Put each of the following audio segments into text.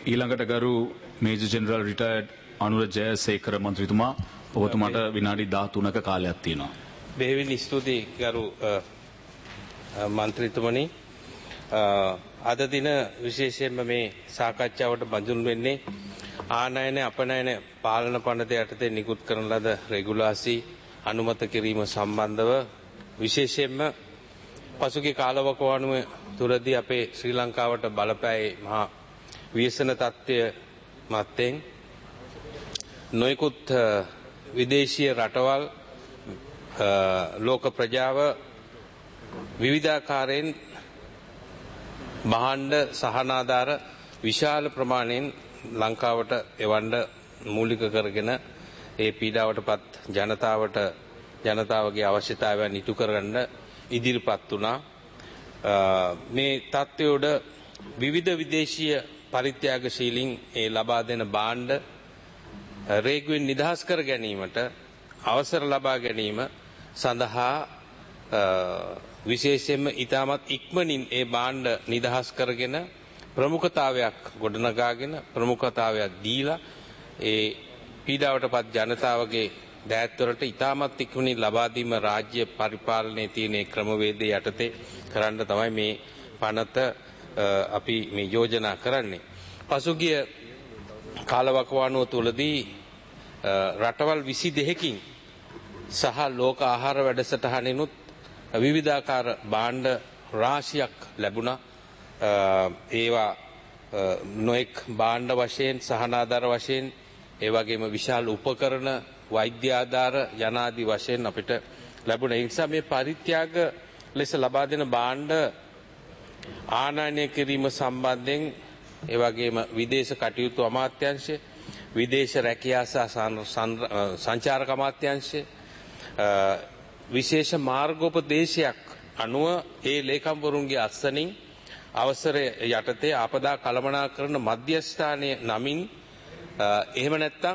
ඊළඟට ගරු major general retired Anura Jayasekara මන්ත්‍රීතුමා ඔබතුමාට විනාඩි 13ක කාලයක් තියෙනවා. බෙහෙවින් ස්තුතියි ගරු මන්ත්‍රීතුමනි. අද දින විශේෂයෙන්ම මේ සාකච්ඡාවට බඳුන් වෙන්නේ ආනයන අපනයන පාලන පනත යටතේ නිකුත් කරන ලද රෙගුලාසි අනුමත කිරීම සම්බන්ධව විශේෂයෙන්ම පසුගිය කාලවකවානුව තුරදී අපේ ශ්‍රී ලංකාවට බලපෑයේ මහා ව්‍යසන තත්ත්වය මත්තෙන් නොයෙකුත් විදේශීය රටවල් ලෝක ප්‍රජාව විවිධාකාරයෙන් භාණ්ඩ සහනාධාර විශාල ප්‍රමාණයෙන් ලංකාවට එවන්න මූලික කරගෙන ඒ පීඩාවටපත් ජනතාවගේ අවශ්‍යතාවයන් ඉටු කරගන්න ඉදිරිපත් වුණා. මේ තත්ත්වයට විවිධ විදේශීය පරිත්‍යාගශීලීන් ඒ ලබා දෙන භාණ්ඩ රේගුවෙන් නිදහස් කර ගැනීමට අවසර ලබා ගැනීම සඳහා විශේෂයෙන්ම ඉතාමත් ඉක්මනින් ඒ භාණ්ඩ නිදහස් කරගෙන ප්‍රමුඛතාවයක් ගොඩනගාගෙන ප්‍රමුඛතාවයක් දීලා ඒ පීඩාවටපත් ජනතාවගේ දෑත්වලට ඉතාමත් ඉක්මනින් ලබා දීම රාජ්‍ය පරිපාලනයේ තියෙන ක්‍රමවේදයේ යටතේ කරන්න තමයි මේ පනත අපි මේ යෝජනා කරන්නේ. පසුගිය කාලවකවානුව තුලදී රටවල් 22කින් සහ ලෝක ආහාර වැඩසටහනෙනුත් විවිධාකාර භාණ්ඩ රාශියක් ලැබුණා. ඒවා නොඑක් භාණ්ඩ වශයෙන් සහනාධාර වශයෙන් ඒ වගේම විශාල උපකරණ වෛද්‍ය ආධාර යනාදී වශයෙන් අපිට ලැබුණා. ඒ නිසා මේ පරිත්‍යාග ලෙස ලබා දෙන භාණ්ඩ ආනයනය කිරීම සම්බන්ධයෙන් ඒ වගේම විදේශ කටයුතු අමාත්‍යාංශය, විදේශ රැකියා සහ සංචාරක අමාත්‍යාංශය විශේෂ මාර්ගෝපදේශයක් අනුව ඒ ලේකම්වරුන්ගේ අත්සනින් අවසරය යටතේ ආපදා කළමනාකරන මධ්‍යස්ථානයේ නමින් එහෙම නැත්නම්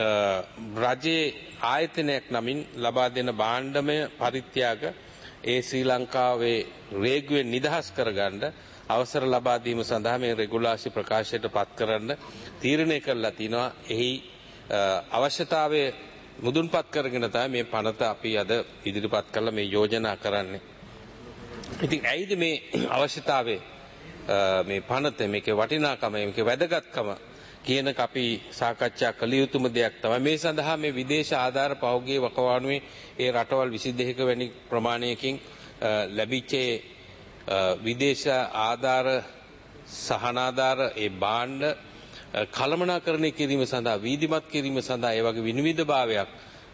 රජයේ ආයතනයක් නමින් ලබා දෙන භාණ්ඩමය පරිත්‍යාග ඒ ශ්‍රී ලංකාවේ රේගුවෙන් නිදහස් කරගන්න අවසර ලබා දීම සඳහා මේ රෙගුලාසි ප්‍රකාශයට පත් කරන්න තීරණය කරලා තිනවා. එහි අවශ්‍යතාවය මුදුන්පත් කරගෙන තමයි මේ පනත අපි අද ඉදිරිපත් කරලා මේ යෝජනා කරන්නේ. ඉතින් ඇයිද මේ අවශ්‍යතාවය මේ පනත මේකේ වටිනාකම මේකේ වැදගත්කම කියන අපි සාකච්ඡා කළ යුතුම දෙයක් තමයි. මේ සඳහා මේ විදේශ ආධාර පහුගිය වකවානුවේ ඒ රටවල් 22ක වැනි ප්‍රමාණයකින් ලැබිච්ච විදේශ ආධාර සහනාධාර ඒ භාණ්ඩ කළමනාකරණය කිරීම සඳහා වීදිමත් කිරීම සඳහා ඒ වගේ විනිවිදභාවයක්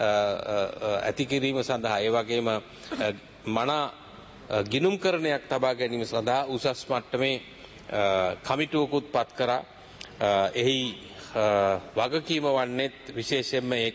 ඇති කිරීම සඳහා ඒ වගේම මනා ගිණුම්කරණයක් තබා ගැනීම සඳහා උසස් මට්ටමේ කමිටුවකුත් පත් කරා. එහි වගකීම වන්නේත් විශේෂයෙන්ම ඒක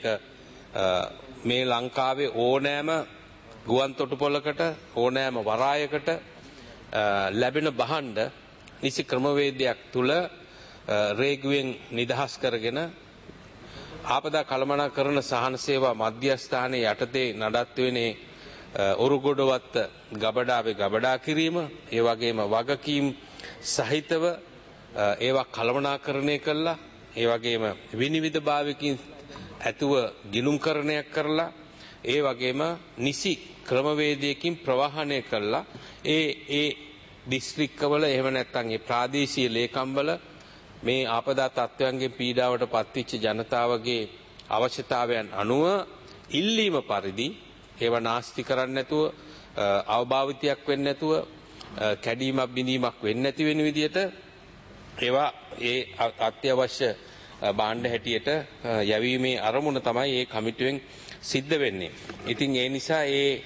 මේ ලංකාවේ ඕනෑම ගුවන් තොටුපොළකට ඕනෑම වරායකට ලැබෙන භාණ්ඩ නිසි ක්‍රමවේදයක් තුල රේගුවෙන් නිදහස් කරගෙන ආපදා කළමනාකරන සහන සේවා මධ්‍යස්ථානයේ යටතේ නඩත්තු වෙන්නේ ඔරුගොඩවත්ත ගබඩාවේ ගබඩා කිරීම, ඒ වගේම වගකීම් සහිතව ඒවා කළමනාකරණය කළා, ඒ වගේම විනිවිදභාවයකින් ඇතුව ගිණුම්කරණයක් කරලා, ඒ වගේම නිසි ක්‍රමවේදයකින් ප්‍රවාහනය කළා. ඒ දිස්ත්‍රික්කවල එහෙම නැත්නම් ඒ ප්‍රාදේශීය ලේකම්වල මේ ආපදා තත්ත්වයන්ගේ පීඩාවට පත්වෙච්ච ජනතාවගේ අවශ්‍යතාවයන් අනුව ඉල්ලීම පරිදි ඒවා නාස්ති කරන්නේ නැතුව, අවභාවිතයක් වෙන්නේ නැතුව, කැඩීමක් බිඳීමක් වෙන්නේ නැති වෙන විදිහට ඒවා ඒ අත්‍යවශ්‍ය භාණ්ඩ හැටියට යැවීමේ අරමුණ තමයි මේ කමිටුවෙන් සිද්ධ වෙන්නේ. ඉතින් ඒ නිසා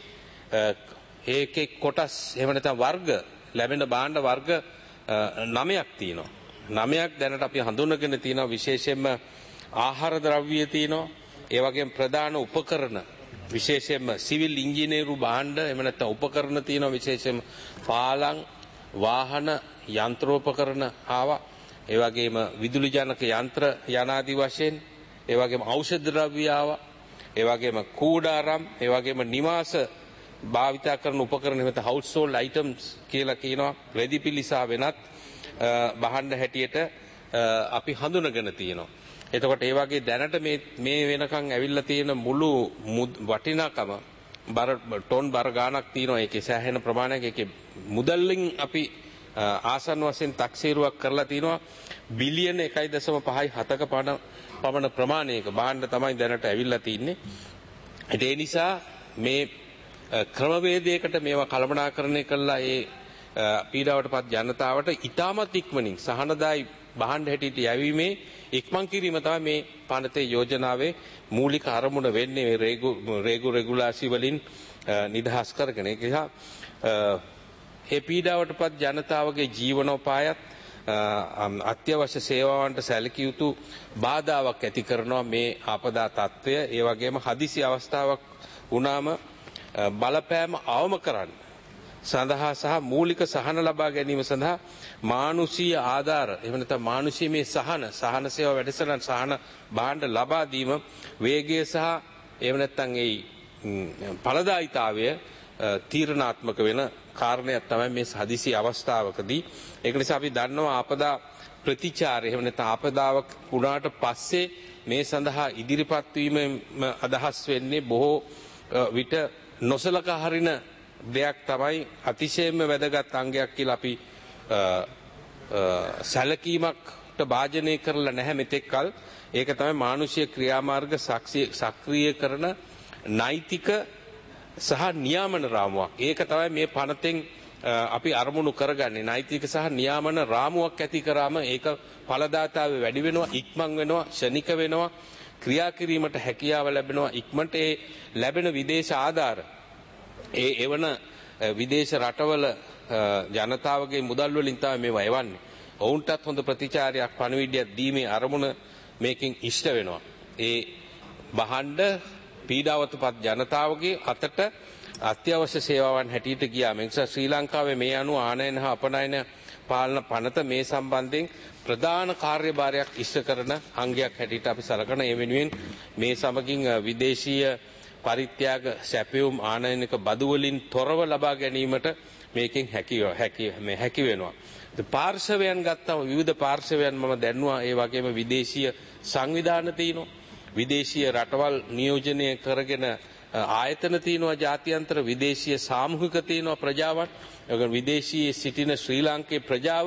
ඒකේ කොටස් එහෙම නැත්නම් වර්ග ලැබෙන භාණ්ඩ වර්ග 9ක් තියෙනවා. 9ක් දැනට අපි හඳුනගෙන තියෙනවා. විශේෂයෙන්ම ආහාර ද්‍රව්‍ය තියෙනවා. ඒ වගේම ප්‍රධාන උපකරණ විශේෂයෙන්ම සිවිල් ඉංජිනේරු භාණ්ඩ එහෙම නැත්නම් උපකරණ තියෙනවා. විශේෂයෙන්ම පාලම්, වාහන, යන්ත්‍රෝපකරණ ආවා. ඒ වගේම විදුලි ජනක යන්ත්‍ර යනාදී වශයෙන්, ඒ වගේම ඖෂධ ද්‍රව්‍ය ආවා. ඒ වගේම කූඩාරම්, ඒ වගේම නිවාස භාවිතා කරන උපකරණ එහෙම නැත්නම් හවුස්හෝල්ඩ් අයිටම්ස් කියලා කියනවා. රෙදිපිලි සහ වෙනත් භාණ්ඩ හැටියට අපි හඳුනගෙන තියෙනවා. එතකොට ඒ වගේ දැනට මේ වෙනකන් ඇවිල්ලා තියෙන මුළු වටිනාකම ටොන් බර ගාණක් තියෙනවා. ඒකේ සෑහෙන ප්‍රමාණයක් ඒකේ මුදල්ලින් අපි ආසන්න වශයෙන් තක්සේරුවක් කරලා තිනවා බිලියන 1.5ක පමණ ප්‍රමාණයක භාණ්ඩ තමයි දැනට ඇවිල්ලා තින්නේ. ඒ නිසා මේ ක්‍රමවේදයකට මේවා කළමනාකරණය කළා ඒ පීඩාවටපත් ජනතාවට ඉතාමත් ඉක්මනින් සහනදායි භාණ්ඩ හැටියට යැවීමේ ඉක්මන් කිරීම තමයි මේ පනතේ යෝජනාවේ මූලික අරමුණ වෙන්නේ. මේ රෙගුලාසි වලින් නිදහස් කරගෙන ඒක නිසා ඒ පීඩාවටපත් ජනතාවගේ ජීවනෝපායත් අත්‍යවශ්‍ය සේවාවන්ට සැලකිය යුතු බාධාවක් ඇති කරනවා මේ ආපදා තත්ත්වය. ඒ වගේම හදිසි අවස්ථාවක් වුණාම බලපෑම අවම කරන්න සඳහා සහ මූලික සහන ලබා ගැනීම සඳහා මානුෂීය ආධාර එහෙම නැත්නම් මානුෂීය සහන සේවා වැඩසටහන් සහන භාණ්ඩ ලබා දීම වේගය සහ එහෙම නැත්නම් ඒ ඵලදායීතාවය තීරණාත්මක වෙන කාරණයක් තමයි මේ හදිසි අවස්ථාවකදී. ඒක නිසා අපි දන්නවා ආපදා ප්‍රතිචාරය එහෙම නැත්නම් ආපදාවක් වුණාට පස්සේ මේ සඳහා ඉදිරිපත් වීම අදහස් වෙන්නේ බොහෝ විට නොසලකා හරින දෙයක් තමයි අතිශයින්ම වැදගත් අංගයක් කියලා අපි සැලකීමකට භාජනය කරලා නැහැ මෙතෙක් කල. ඒක තමයි මානුෂීය ක්‍රියාමාර්ග සක්‍රිය කරන නෛතික සහ නියාමන රාමුවක්. ඒක තමයි මේ පනතෙන් අපි අරමුණු කරගන්නේ. නෛතික සහ නියාමන රාමුවක් ඇති කරාම ඒක ඵලදාතාවේ වැඩි වෙනවා, ඉක්මන් වෙනවා, ශනික වෙනවා, ක්‍රියා කිරීමට හැකියාව ලැබෙනවා. ඉක්මනට ඒ ලැබෙන විදේශ ආධාර එවන විදේශ රටවල ජනතාවගේ මුදල් වලින් තමයි මේවා එවන්නේ. ඔවුන්ටත් හොඳ ප්‍රතිචාරයක් පණිවිඩයක් දීමේ අරමුණ මේකෙන් ඉෂ්ට වෙනවා. ඒ බහණ්ඩ පීඩාවටපත් ජනතාවගේ අතට අත්‍යවශ්‍ය සේවාවන් හැටියට ගියා. මේ නිසා ශ්‍රී ලංකාවේ මේ අනුව ආනයන හා අපනයන පාලන පනත මේ සම්බන්ධයෙන් ප්‍රධාන කාර්යභාරයක් ඉෂ්ට කරන අංගයක් හැටියට අපි සලකන. ඒ වෙනුවෙන් මේ සමගින් විදේශීය පරිත්‍යාග සැපයුම් ආනයනික බදු වලින් තොරව ලබා ගැනීමට මේකෙන් හැකි වෙනවා. පාර්ශවයන් ගත්තම විවිධ පාර්ශවයන් මම දැන්නවා. ඒ වගේම විදේශීය සංවිධාන තියෙනවා. විදේශීය රටවල් නියෝජනය කරගෙන ආයතන තියෙනවා. ජාත්‍යන්තර විදේශීය සාමූහික තියෙනවා ප්‍රජාවන්. විදේශීය සිටින ශ්‍රී ලාංකේය ප්‍රජාව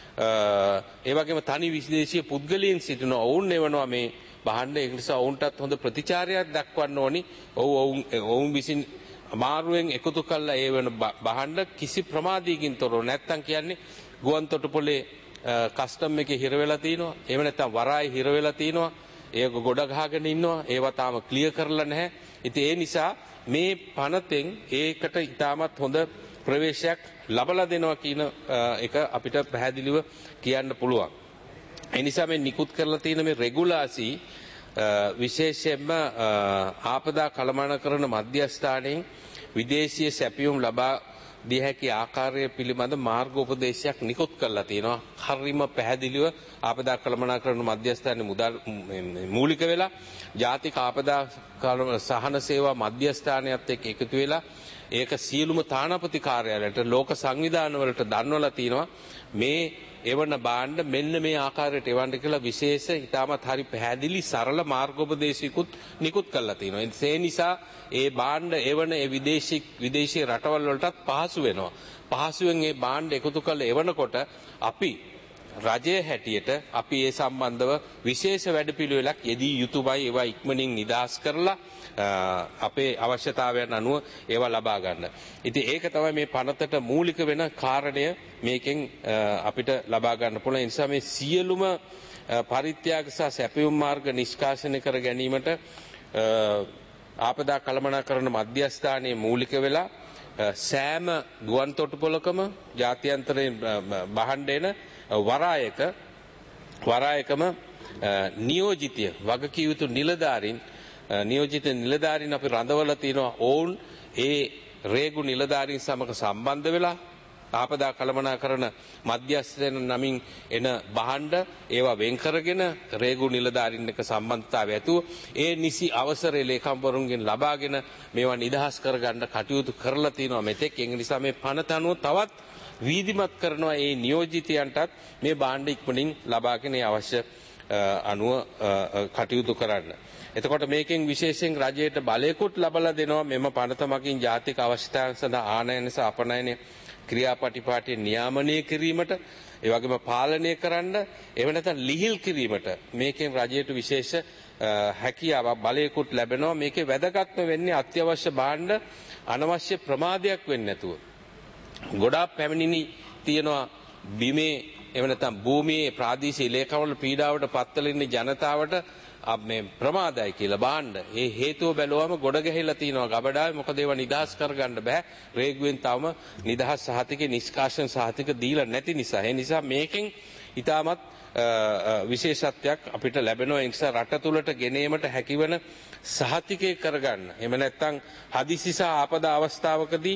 ඒ වගේම තනි විදේශීය පුද්ගලයන් සිටිනවා. ඔවුන් එවනවා මේ බහණ්ඩ. ඒ නිසා ඔවුන්ටත් හොඳ ප්‍රතිචාරයක් දක්වන්න ඕනි. ඔවුන් විසින් අමාරුවෙන් එකතු කළා ඒ වෙන බහණ්ඩ කිසි ප්‍රමාදයකින් තොරව නැත්තම් කියන්නේ ගුවන් තොටුපොලේ කස්ටම් එකේ හිර වෙලා තිනවා. එහෙම නැත්තම් වරායි හිර වෙලා තිනවා. ඒක ගොඩ ගහගෙන ඉන්නවා. ඒවා තාම ක්ලියර් කරලා නැහැ. ඉතින් ඒ නිසා මේ පනතෙන් ඒකට ඉතාමත් හොඳ ප්‍රවේශයක් ලබලා දෙනවා කියන එක අපිට පැහැදිලිව කියන්න පුළුවන්. ඒ නිසා මේ නිකුත් කරලා තියෙන මේ රෙගුලාසි විශේෂයෙන්ම ආපදා කළමනාකරණ මධ්‍යස්ථානයෙන් විදේශීය සැපයුම් ලබා දිය හැකි ආකාරය පිළිබඳ මාර්ගෝපදේශයක් නිකුත් කරලා තියෙනවා. හරිම පැහැදිලිව ආපදා කළමනාකරණ මධ්‍යස්ථානයේ මූලික වෙලා ජාතික ආපදා සහන සේවා මධ්‍යස්ථානයත් එක්ක එකතු වෙලා ඒක සියලුම තානාපති කාර්යාලයට ලෝක සංවිධාන වලට දන්වලා තිනවා. මේ එවන බාණ්ඩ මෙන්න මේ ආකාරයට එවන්න කියලා විශේෂ ඉතාමත් හරි පැහැදිලි සරල මාර්ගෝපදේශිකුත් නිකුත් කරලා තිනවා. ඒ නිසා ඒ බාණ්ඩ එවන ඒ විදේශී රටවල් වලටත් පහසු වෙනවා. පහසුවෙන් මේ බාණ්ඩ එකතු කරලා එවනකොට අපි රජයේ හැටියට අපි ඒ සම්බන්ධව විශේෂ වැඩපිළිවෙලක් යෙදී යුතුයයි. ඒවා ඉක්මනින් නිදහස් කරලා අපේ අවශ්‍යතාවයන් අනුව ඒවා ලබා ගන්න. ඉතින් ඒක තමයි මේ පනතට මූලික වෙන කාරණය මේකෙන් අපිට ලබා ගන්න පුළුවන්. ඒ නිසා මේ සියලුම පරිත්‍යාග සහ සැපයුම් මාර්ග නිෂ්කාශනය කර ගැනීමට ආපදා කළමනාකරණ මධ්‍යස්ථානයේ මූලික වෙලා සෑම ගුවන් තොටුපළකම ජාත්‍යන්තරයෙන් බහණ්ඩ එන වරායකම නියෝජිතය වගකිය යුතු නියෝජිත නිලධාරීන් අපි රඳවලා තිනවා. ඔවුන් ඒ රේගු නිලධාරීන් සමග සම්බන්ධ වෙලා ආපදා කළමනාකරණ මධ්‍යස්ථාන නමින් එන බහණ්ඩ ඒවා වෙන් කරගෙන රේගු නිලධාරීන් එක්ක සම්බන්ධතාවය ඇතුව ඒ නිසි අවසරය ලේකම්වරුන්ගෙන් ලබාගෙන මේවා නිදහස් කරගන්න කටයුතු කරලා තිනවා මෙතෙක්. ඒ නිසා මේ පනත අනුව තවත් වීදිමත් කරනවා ඒ නියෝජිතයන්ටත් මේ භාණ්ඩ ඉක්මනින් ලබාගෙන අවශ්‍ය අනුව කටයුතු කරන්න. එතකොට මේකෙන් විශේෂයෙන් රජයට බලයකුත් ලබලා දෙනවා මෙම පනත මගින් ජාතික අවශ්‍යතාවයන් සඳහා ආනයන සහ අපනයන ක්‍රියාපටිපාටිය නියාමනය කිරීමට ඒ වගේම පාලනය කරන්න එහෙම නැත්නම් ලිහිල් කිරීමට මේකෙන් රජයට විශේෂ හැකියාවක් බලයකුත් ලැබෙනවා. මේකේ වැදගත්ම වෙන්නේ අත්‍යවශ්‍ය භාණ්ඩ අනවශ්‍ය ප්‍රමාදයක් වෙන්නේ නැතුව. ගොඩාක් පැමිණිලි තියෙනවා බිමේ එහෙම නැත්නම් භූමියේ ප්‍රාදේශීය ලේකම්වල පීඩාවට පත්වලා ඉන්න ජනතාවට මේ ප්‍රමාදයි කියලා භාණ්ඩ. ඒ හේතුව බැලුවම ගොඩ ගැහිලා තියෙනවා ගබඩාවේ. මොකද ඒවා නිදහස් කරගන්න බෑ. රේගුවෙන් තවම නිදහස් සහතිකේ නිෂ්කාශන සහතික දීලා නැති නිසා. ඒ නිසා මේකෙන් ඊටමත් විශේෂත්වයක් අපිට ලැබෙනවා. ඒ නිසා රට තුලට ගෙනීමට හැකිවන සහතිකේ කරගන්න. එහෙම නැත්නම් හදිසි සහ ආපදා අවස්ථාවකදී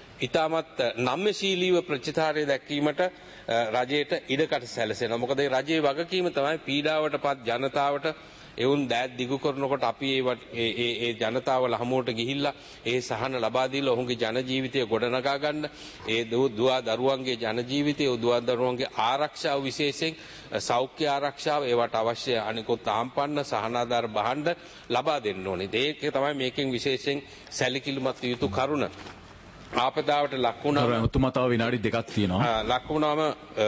ඊටමත් නම්‍යශීලීව ප්‍රතිචාරය දැක්වීමට රජයට ඉඩකට සැලසෙනවා. මොකද ඒ රජයේ වගකීම තමයි පීඩාවටපත් ජනතාවට එවුන් දෑත් දිගු කරනකොට අපි ඒ ජනතාව ලහමුවට ගිහිල්ලා ඒ සහන ලබා දීලා ඔහුගේ ජන ජීවිතය ගොඩනගා ගන්න. ඒ දුවා දරුවන්ගේ ජන ජීවිතය, දුවා දරුවන්ගේ ආරක්ෂාව විශේෂයෙන් සෞඛ්‍ය ආරක්ෂාව ඒවට අවශ්‍ය අනිකුත් ආම්පන්න සහනාධාර භාණ්ඩ ලබා දෙන්න ඕනේ. ඒක තමයි මේකෙන් විශේෂයෙන් සැලකිලිමත් යුතු කරුණ. ආපදාවට ලක් වුණාම ඔතුමතාව විනාඩි දෙකක් තියෙනවා. ලක් වුණාම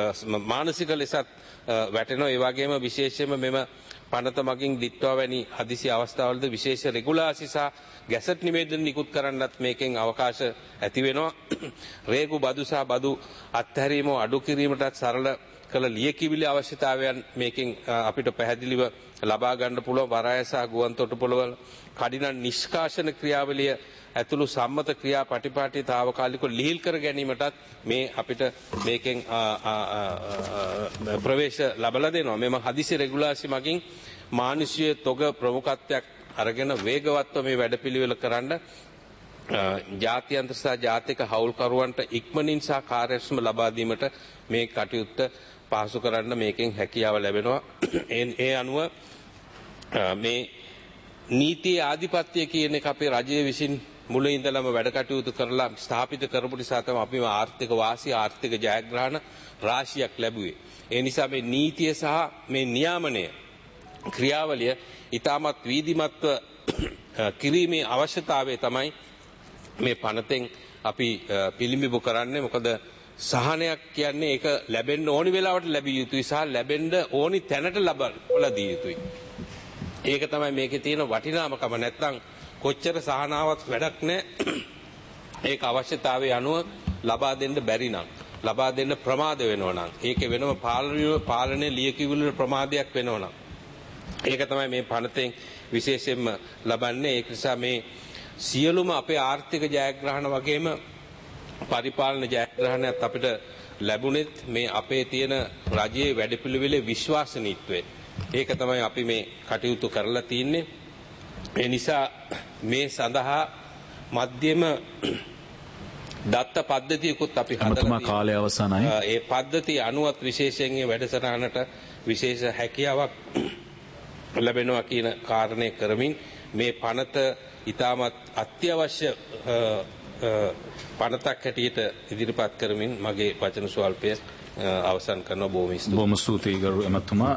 මානසික ලෙසත් වැටෙනවා. ඒ වගේම විශේෂයෙන්ම මෙම පනත මගින් දිට්ටුවා වැනි හදිසි අවස්ථාවලද විශේෂ රෙගුලාසි සහ ගැසට් නිවේදන නිකුත් කරන්නත් මේකෙන් අවකාශ ඇති වෙනවා. රේගු බදු සහ බදු අත්හැරීම අඩු කිරීමටත් සරල කළ ලියකිවිලි අවශ්‍යතාවයන් මේකෙන් අපිට පැහැදිලිව ලබා ගන්න පුළුවන්. වරාය සහ ගුවන් තොටුපළවල කඩින නිෂ්කාශන ක්‍රියාවලිය ඇතුළු සම්මත ක්‍රියා පටිපාටි තාවකාලිකව ලිහිල් කර ගැනීමටත් මේ අපිට මේකෙන් ප්‍රවේශ ලබලා දෙනවා. මෙම හදිසි රෙගුලාසි මගින් මානුෂීය තොග ප්‍රමුඛත්වයක් අරගෙන වේගවත්ව මේ වැඩපිළිවෙල කරන්න ජාත්‍යන්තර සහ ජාතික හවුල්කරුවන්ට ඉක්මනින් සහ කාර්යක්ෂම ලබා දීමට මේ කටයුත්ත පහසු කරන්න මේකෙන් හැකියාව ලැබෙනවා. ඒ අනුව මේ නීතියේ ආධිපත්‍ය කියන එක අපේ රජය විසින් මුලින් ඉඳලම වැඩ කටයුතු කරලා ස්ථාපිත කරපු නිසා තමයි අපි ආර්ථික වාසි ආර්ථික ජයග්‍රහණ රාශියක් ලැබුවේ. ඒ නිසා මේ නීතිය සහ මේ නියාමනය ක්‍රියාවලිය ඊටමත් වීදිමත්ව කිරීමේ අවශ්‍යතාවය තමයි මේ පනතෙන් අපි පිළිඹු කරන්නේ. මොකද සහනයක් කියන්නේ ඒක ලැබෙන්න ඕනි වෙලාවට ලැබිය යුතුයි සහ ලැබෙන්න ඕනි තැනට ලබා දී යුතුයි. ඒක තමයි මේකේ තියෙන වටිනාකම. නැත්නම් කොච්චර සහනාවක් වැඩක් නැහැ. ඒක අවශ්‍යතාවය අනුව ලබා දෙන්න බැරි නම්, ලබා දෙන්න ප්‍රමාද වෙනවා නම්, ඒකේ වෙනම පාලනයේ ලියකියවිලි ප්‍රමාදයක් වෙනවා නම්, ඒක තමයි මේ පනතෙන් විශේෂයෙන්ම ලබන්නේ. ඒක නිසා මේ සියලුම අපේ ආර්ථික ජයග්‍රහණ වගේම පරිපාලන ජයග්‍රහණයත් අපිට ලැබුණෙත් මේ අපේ තියෙන රජයේ වැඩපිළිවෙලේ විශ්වාසනීයත්වය. ඒක තමයි අපි මේ කටයුතු කරලා තින්නේ. ඒ නිසා මේ සඳහා මධ්‍යම දත්ත පද්ධතියකුත් අපි හදලා කාලය අවසానයි. ඒ පද්ධතිය අනුවත් විශේෂයෙන් මේ වැඩසටහනට විශේෂ හැකියාවක් ලැබෙනවා කියන කාරණේ කරමින් මේ පනත ඊටමත් අත්‍යවශ්‍ය පනතක් හැටියට ඉදිරිපත් කරමින් මගේ වචන ස්වල්පය අවසන් කරන බොහොම ස්තුතියි. බොහොම ස්තුතියි ගරු එමතුමා.